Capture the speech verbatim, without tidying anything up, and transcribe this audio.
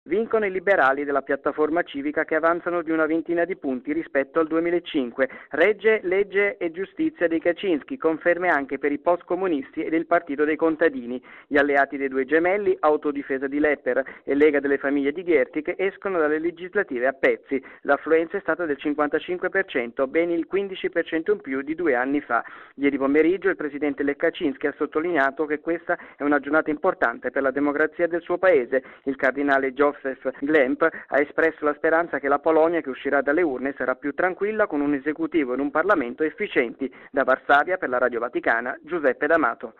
Vincono i liberali della piattaforma civica che avanzano di una ventina di punti rispetto al duemilacinque. Regge legge e giustizia dei Kaczynski, conferme anche per i post-comunisti e del Partito dei Contadini. Gli alleati dei due gemelli, Autodifesa di Lepper e Lega delle Famiglie di Ghertic, escono dalle legislative a pezzi. L'affluenza è stata del cinquantacinque per cento, ben il quindici per cento in più di due anni fa. Ieri pomeriggio il presidente Lech Kaczynski ha sottolineato che questa è una giornata importante per la democrazia del suo paese. Il cardinale Joseph Glemp ha espresso la speranza che la Polonia che uscirà dalle urne sarà più tranquilla con un esecutivo e un Parlamento efficienti. Da Varsavia per la Radio Vaticana, Giuseppe D'Amato.